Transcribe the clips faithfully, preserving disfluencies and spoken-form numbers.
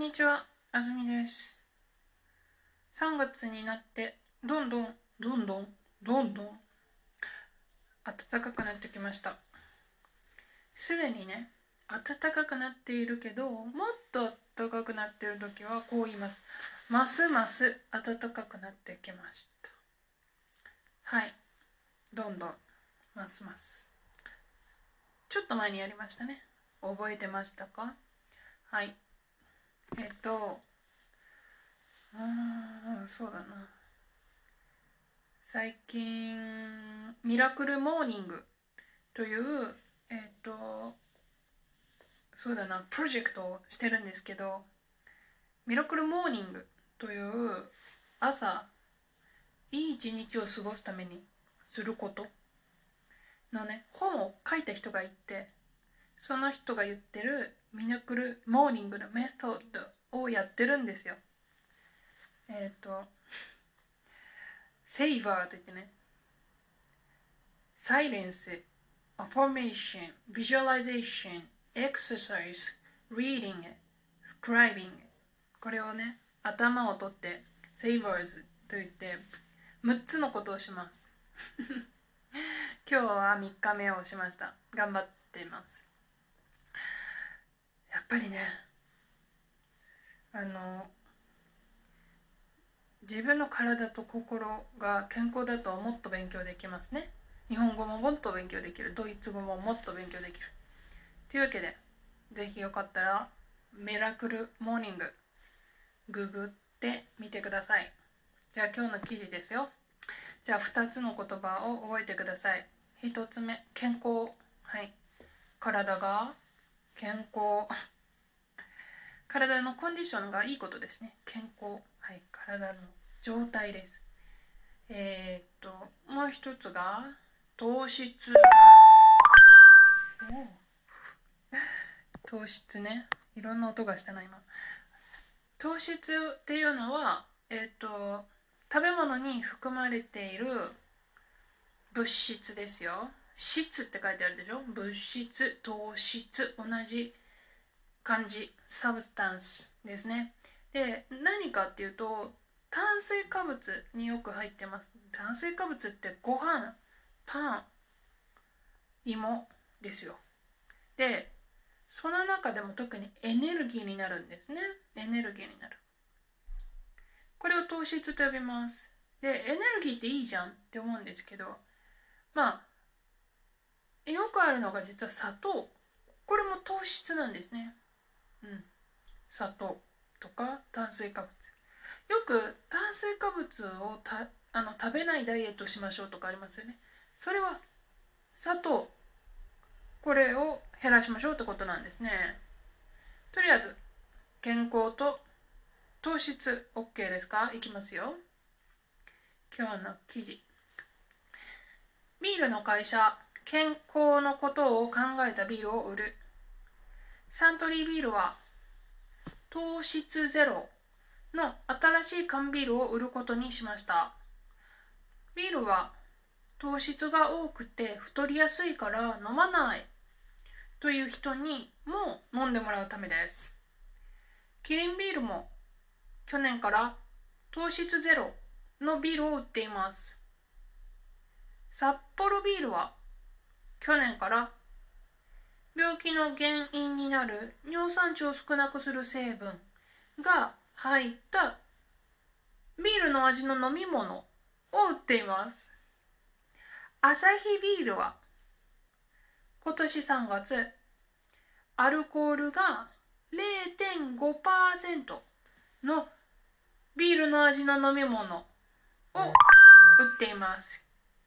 にちは、あずみです。さんがつになってどんどんどんどんどんどん暖かくなってきました。すでにね、暖かくなっているけど、もっと暖かくなっている時はこう言います。ますます暖かくなってきました。はい、どんどんますます。ちょっと前にやりましたね。覚えてましたか？はい。えっと、あー、そうだな。最近ミラクルモーニングというえっ、とそうだなプロジェクトをしてるんですけど、ミラクルモーニングという朝いい一日を過ごすためにすることのね本を書いた人がいて、その人が言ってるミラクルモーニングのメソッドをやってるんですよ。えっ、とセイバーといってね、サイレンス、アフォーメーション、ビジュアライゼーション、エクササイズ、リーディング、スクライビング、これをね頭を取ってセイバーズと言ってむっつのことをします。今日はみっかめをしました。頑張っています。やっぱりね、あの自分の体と心が健康だともっと勉強できますね。日本語ももっと勉強できる、ドイツ語ももっと勉強できるというわけで、ぜひよかったらミラクルモーニングググってみてください。じゃあ今日の記事ですよ。じゃあふたつの言葉を覚えてください。ひとつめ、健康。はい、体が健康体のコンディションがいいことですね。健康、はい、体の状態です。えー、っともう一つが糖質。糖質ね、いろんな音がしたな今。糖質っていうのは、えっと食べ物に含まれている物質ですよ。質って書いてあるでしょ。物質、糖質、同じ漢字、サブスタンスですね。で、何かっていうと、炭水化物によく入ってます。炭水化物ってご飯、パン、芋ですよ。で、その中でも特にエネルギーになるんですね。エネルギーになる。これを糖質と呼びます。で、エネルギーっていいじゃんって思うんですけど、まあ、よくあるのが実は砂糖。これも糖質なんですね。うん。砂糖とか炭水化物。よく炭水化物をたあの食べないダイエットしましょうとかありますよね。それは砂糖。これを減らしましょうってことなんですね。とりあえず、健康と糖質 OK ですか？いきますよ。今日の記事。ビールの会社、健康のことを考えたビールを売る。サントリービールは糖質ゼロの新しい缶ビールを売ることにしました。ビールは糖質が多くて太りやすいから飲まないという人にも飲んでもらうためです。キリンビールも去年から糖質ゼロのビールを売っています。札幌ビールは去年から病気の原因になる尿酸値を少なくする成分が入ったビールの味の飲み物を売っています。アサヒビールは今年さんがつ、アルコールが れいてんごパーセント のビールの味の飲み物を売っています。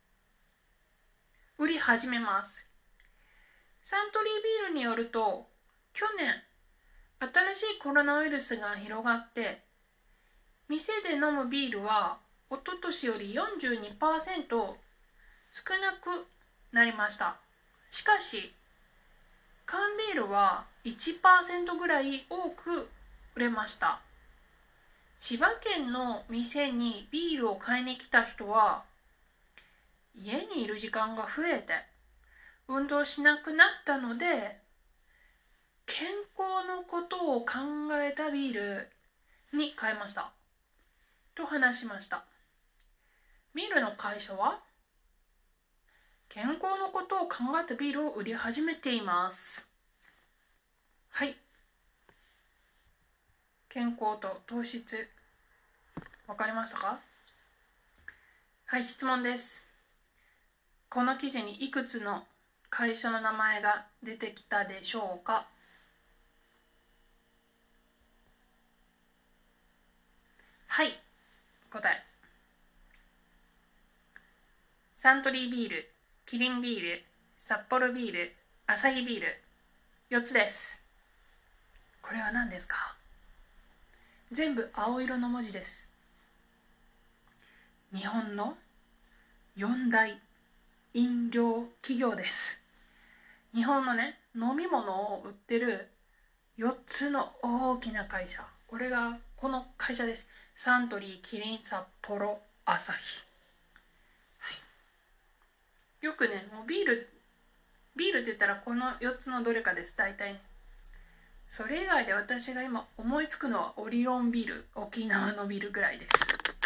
売り始めます。サントリービールによると、去年新しいコロナウイルスが広がって店で飲むビールは一昨年より よんじゅうにパーセント 少なくなりました。しかし缶ビールはいちパーセント ぐらい多く売れました。千葉県の店にビールを買いに来た人は、家にいる時間が増えて運動しなくなったので健康のことを考えたビールに変えましたと話しました。ビールの会社は健康のことを考えたビールを売り始めています。はい。健康と糖質、わかりましたか？はい、質問です。この記事にいくつの会社の名前が出てきたでしょうか？はい、答え。サントリービール、キリンビール、札幌ビール、アサヒビール、よっつです。これは何ですか？全部青色の文字です。日本のよん大飲料企業です。日本のね、飲み物を売ってるよっつの大きな会社。これがこの会社です。サントリー、キリン、札幌、アサヒ。はい、よくね、もうビール、ビールって言ったらこのよっつのどれかです、大体ね。それ以外で私が今思いつくのはオリオンビール、沖縄のビールぐらいです。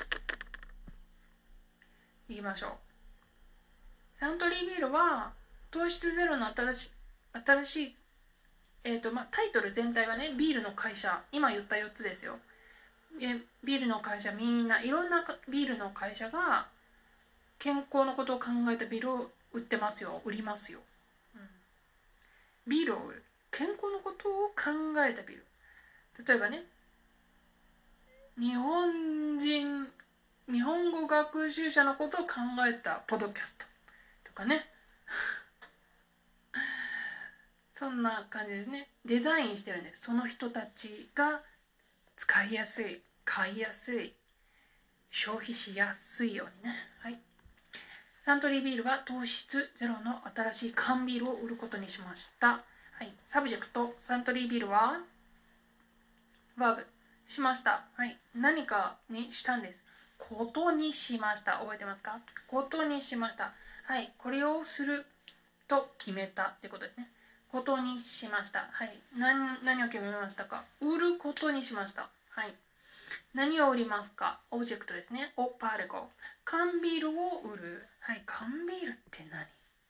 いきましょう。サントリービールは糖質ゼロの新しい、新しい、えーとまあ、タイトル全体はね、ビールの会社、今言ったよっつですよ。ビールの会社みんないろんなビールの会社が健康のことを考えたビールを売ってますよ、売りますよ、うん、ビールを売る、健康のことを考えたビール。例えばね、日本人日本語学習者のことを考えたポッドキャストとかねそんな感じですね。デザインしてるんです。その人たちが使いやすい、買いやすい、消費しやすいようにね。はい。サントリービールは糖質ゼロの新しい缶ビールを売ることにしました。はい。サブジェクト、サントリービールはバーブ、しました。はい。何かにしたんです。ことにしました。覚えてますか？ことにしました。はい。これをすると決めたってことですね。ことにしました。はい。何、何を決めましたか？売ることにしました。はい。何を売りますか？オブジェクトですね。オパーレコ。缶ビールを売る。はい。缶ビールって何？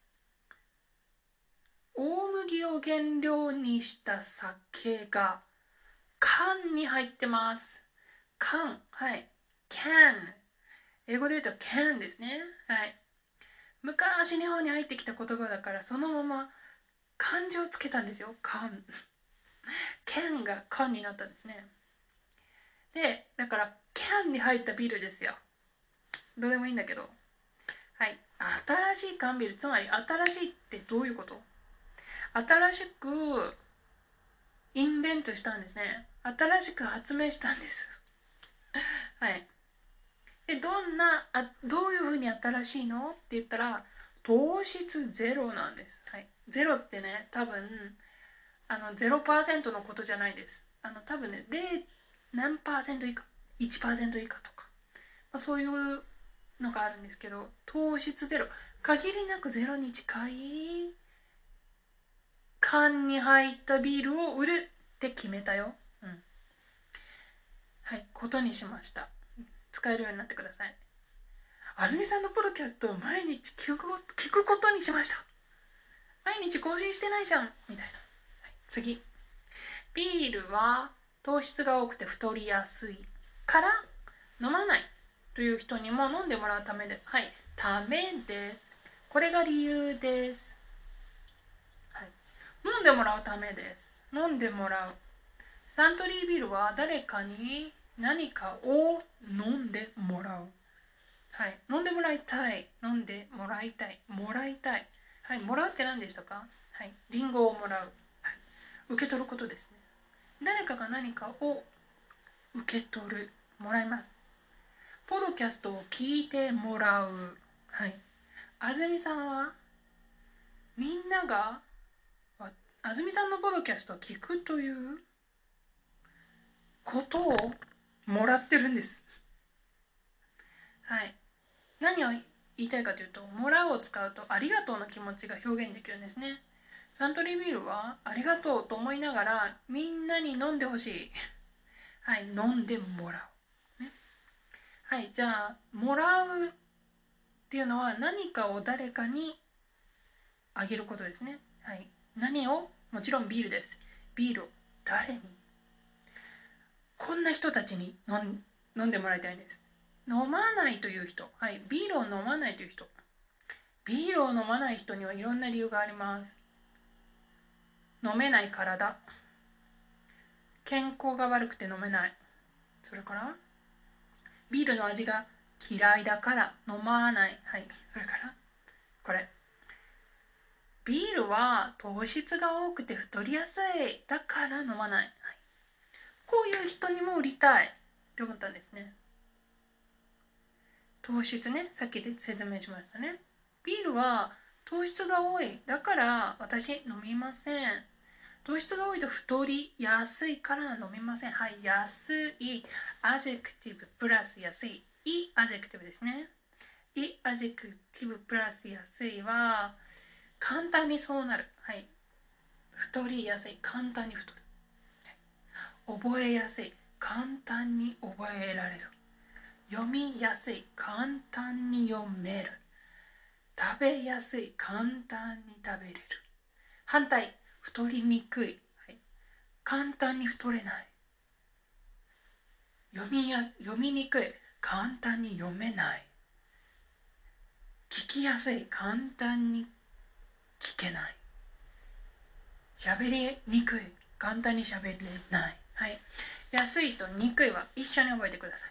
大麦を原料にした酒が缶に入ってます。缶。はい。can。英語で言うと can ですね。はい。昔日本に入ってきた言葉だからそのまま漢字をつけたんですよ。缶。can が缶になったんですね。で、だから can に入ったビールですよ。どうでもいいんだけど。はい。新しい缶ビール。つまり新しいってどういうこと？新しくインベントしたんですね。新しく発明したんです。はい。で、どんな、あ、どういうふうに新しいのって言ったら、糖質ゼロなんです。はい。ゼロってね、多分、あの、ゼロパーセントのことじゃないです。あの、多分ね、ゼロ何パーセント以下、いちパーセント以下とか、まあ、そういうのがあるんですけど、糖質ゼロ。限りなくゼロに近い缶に入ったビールを売るって決めたよ。うん。はい、ことにしました。使えるようになってください。あずみさんのポッドキャストを毎日聞く聞くことにしました。毎日更新してないじゃんみたいな。はい、次。ビールは糖質が多くて太りやすいから飲まないという人にも飲んでもらうためです。はい。ためです。これが理由です。はい。飲んでもらうためです。飲んでもらう。サントリービールは誰かに何かを飲んでもらう。はい。飲んでもらいたい。飲んでもらいたい。もらいたい。はい。もらうって何でしたか？はい。リンゴをもらう。はい。受け取ることですね。誰かが何かを受け取る。もらいます。ポッドキャストを聞いてもらう。はい。あずみさんはみんながあずみさんのポッドキャストを聞くということをもらってるんです。はい。何を言いたいかというと、もらうを使うとありがとうの気持ちが表現できるんですね。 サントリービールはありがとうと思いながらみんなに飲んでほしい。はい、飲んでもらう。ね、はい、じゃあ、もらうっていうのは何かを誰かにあげることですね。はい、何をもちろんビールです。ビールを誰にこんな人たちに飲飲んでもらいたいんです。飲まないという人、はい、ビールを飲まないという人。ビールを飲まない人にはいろんな理由があります。飲めない体、健康が悪くて飲めない、それからビールの味が嫌いだから飲まない、はい、それからこれ、ビールは糖質が多くて太りやすいだから飲まない、はい、こういう人にも売りたいって思ったんですね。糖質ね、さっき説明しましたね。ビールは糖質が多いだから私飲みません。糖質が多いと太りやすいから飲みません。はい、安い、アジェクティブプラス安い、いいアジェクティブですね。いいアジェクティブプラス安いは簡単にそうなる。はい、太りやすい、簡単に太る。覚えやすい、簡単に覚えられる。読みやすい、簡単に読める。食べやすい、簡単に食べれる。反対、太りにくい、はい、簡単に太れない。読みや読みにくい、簡単に読めない。聞きやすい、簡単に聞けない。喋りにくい、簡単に喋れない。はい、安いとにくいは一緒に覚えてください。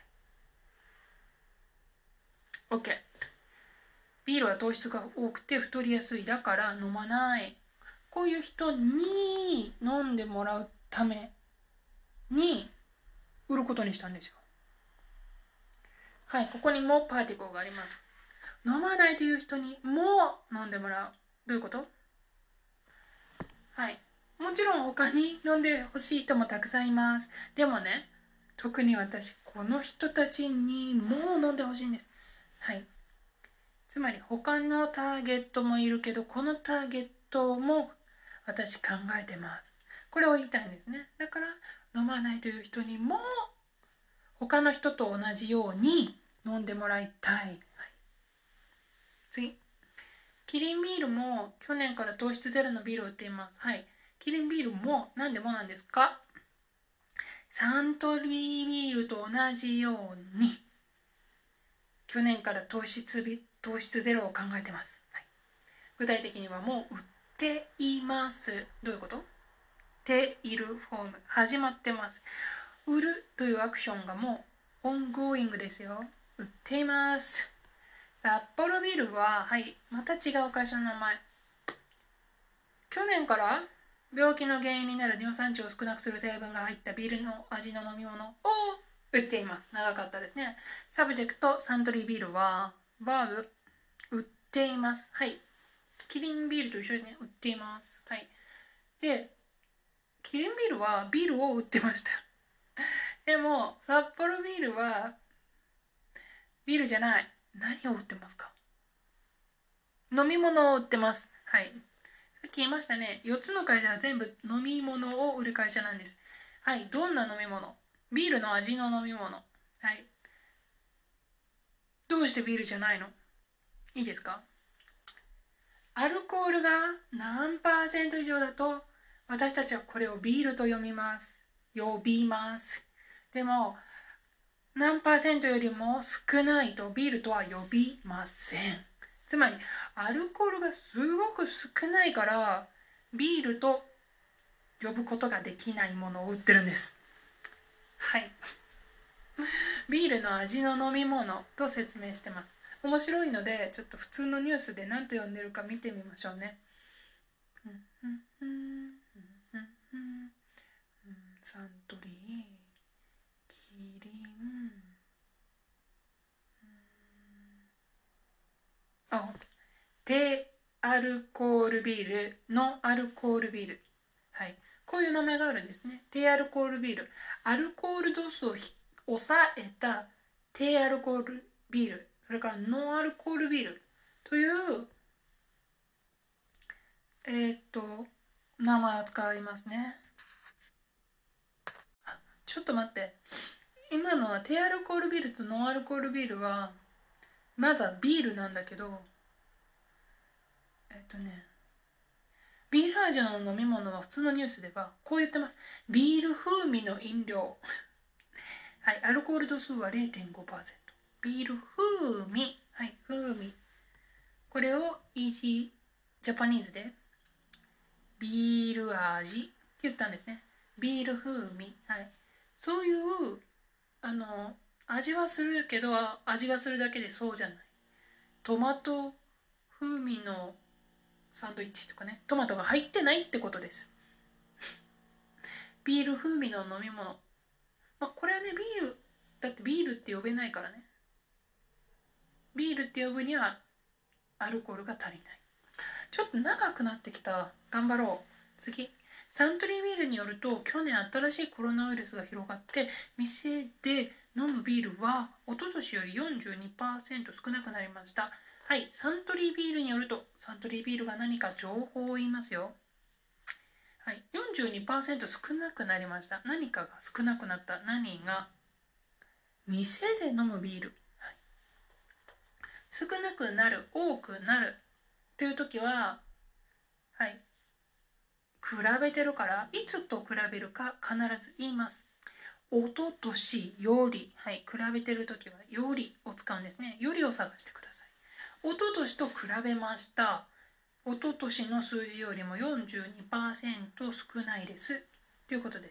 OK。 ビールは糖質が多くて太りやすいだから飲まない。こういう人に飲んでもらうために売ることにしたんですよ。はい、ここにもパーティクルがあります。飲まないという人にも飲んでもらう。どういうこと？はい、もちろん他に飲んでほしい人もたくさんいます。でもね、特に私この人たちにも飲んでほしいんです。はい、つまり他のターゲットもいるけどこのターゲットも私考えてます。これを言いたいんですね。だから飲まないという人にも他の人と同じように飲んでもらいたい。はい、次、キリンビールも去年から糖質ゼロのビールを売っています。はい、キリンビールも何でもなんですか？サントリービールと同じように去年から糖質糖質ゼロを考えてます。はい、具体的にはもう売っています。どういうこと？ているフォーム始まってます。売るというアクションがもうオンゴーイングですよ。売っています。札幌ビールは、はい、また違う会社の名前。去年から病気の原因になる尿酸値を少なくする成分が入ったビールの味の飲み物を売っています。長かったですね。サブジェクトサントリービールはバーブ売っています。はい、キリンビールと一緒に、ね、売っています。はい、でキリンビールはビールを売ってました。でも札幌ビールはビールじゃない。何を売ってますか？飲み物を売ってます。はい、さっき言いましたね。よっつの会社は全部飲み物を売る会社なんです。はい、どんな飲み物？ビールの味の飲み物。はい、どうしてビールじゃないの？いいですか？アルコールが何パーセント以上だと私たちはこれをビールと読みます。呼びます。でも何パーセントよりも少ないとビールとは呼びません。つまりアルコールがすごく少ないからビールと呼ぶことができないものを売ってるんです。はい、ビールの味の飲み物と説明してます。面白いのでちょっと普通のニュースで何と呼んでるか見てみましょうね。サントリー、キリン、あ、低アルコールビール、ノンアルコールビール。はい、こういう名前があるんですね。低アルコールビール。アルコール度数を抑えた低アルコールビール。それからノンアルコールビールという、えー、っと、 名前を使いますね。あ、ちょっと待って。今のは低アルコールビールとノンアルコールビールはまだビールなんだけど、えっとね、ビール味の飲み物は普通のニュースではこう言ってます。ビール風味の飲料。はい、アルコール度数は れいてんごパーセント。ビール風味。はい、風味。これをイージージャパニーズでビール味って言ったんですね。ビール風味。はい。そういう、あの、味はするけど、味がするだけでそうじゃない。トマト風味のサンドイッチとかね、トマトが入ってないってことです。ビール風味の飲み物。まあ、これはね、ビール、だってビールって呼べないからね。ビールって呼ぶにはアルコールが足りない。ちょっと長くなってきた。頑張ろう。次。サントリービールによると、去年新しいコロナウイルスが広がって、店で飲むビールは一昨年より よんじゅうにパーセント 少なくなりました。はい、サントリービールによると、サントリービールが何か情報を言いますよ。はい、よんじゅうにパーセント 少なくなりました。何かが少なくなった。何が？店で飲むビール。はい、少なくなる、多くなるっていう時は、はい、比べてるから、いつと比べるか必ず言います。おととしより、はい、比べてるときはよりを使うんですね。よりを探してください。おととしと比べました。おととしの数字よりも よんじゅうにパーセント 少ないですということです。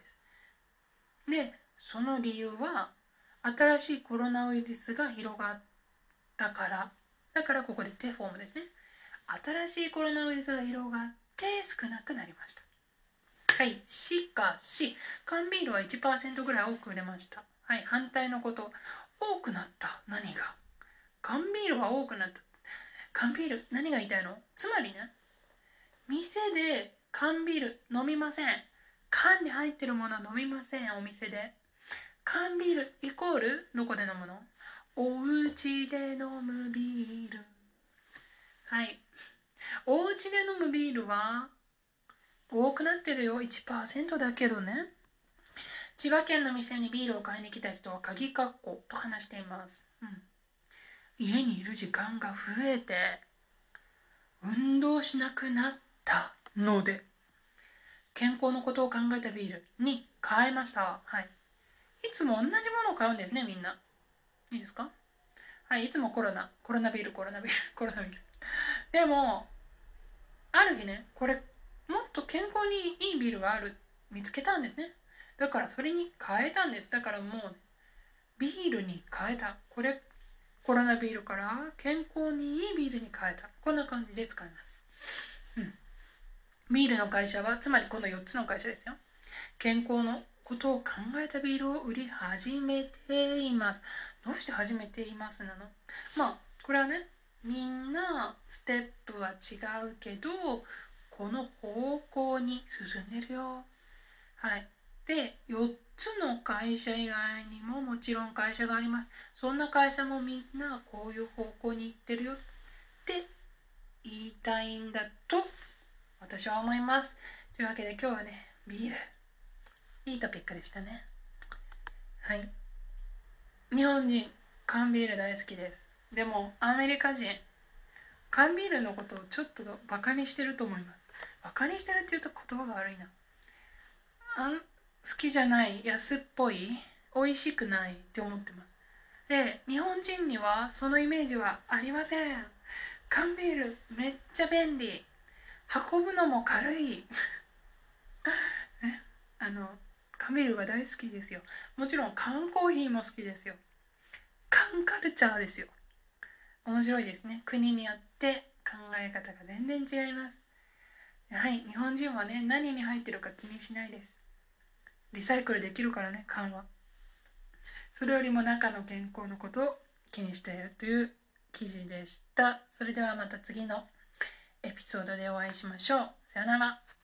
で、その理由は新しいコロナウイルスが広がったから。だからここでテフォームですね。新しいコロナウイルスが広がって少なくなりました。はい。しかし、缶ビールは いちパーセント ぐらい多く売れました。はい。反対のこと。多くなった。何が？缶ビールは多くなった。缶ビール、何が言いたいの？つまりね、店で缶ビール飲みません。缶に入ってるものは飲みません、お店で。缶ビールイコール、どこで飲むの？お家で飲むビール。はい。お家で飲むビールは多くなってるよ。いちパーセント だけどね。千葉県の店にビールを買いに来た人は鍵括弧と話しています。うん、家にいる時間が増えて運動しなくなったので健康のことを考えたビールに変えました。はい。いつも同じものを買うんですね、みんな。いいですか？はい、いつもコロナ、コロナビール、コロナビール、コロナビール。でも、ある日ね、これ、もっと健康にいいビールがある、見つけたんですね。だからそれに変えたんです。だからもう、ビールに変えた。これ、コロナビールから健康にいいビールに変えた。こんな感じで使います。うん。ビールの会社は、つまりこのよっつの会社ですよ。健康のことを考えたビールを売り始めています。どうして始めていますなの？まあ、これはね、みんなステップは違うけど、この方向に進んでるよ。はい。で、よっつの会社以外にももちろん会社があります。そんな会社もみんなこういう方向に行ってるよって言いたいんだと私は思います。というわけで今日はね、ビール。いいトピックでしたね。はい。日本人、缶ビール大好きです。でも、アメリカ人、缶ビールのことをちょっとバカにしてると思います。バカにしてるって言うと言葉が悪いな。あん好きじゃない、安っぽい、美味しくないって思ってます。で、日本人にはそのイメージはありません。缶ビールめっちゃ便利。運ぶのも軽い。ね、あの、缶ビールが大好きですよ。もちろん缶コーヒーも好きですよ。缶カルチャーですよ。面白いですね。国によって考え方が全然違います。はい、日本人はね、何に入ってるか気にしないです。リサイクルできるからね、缶は。それよりも中の健康のことを気にしているという記事でした。それではまた次のエピソードでお会いしましょう。さよなら。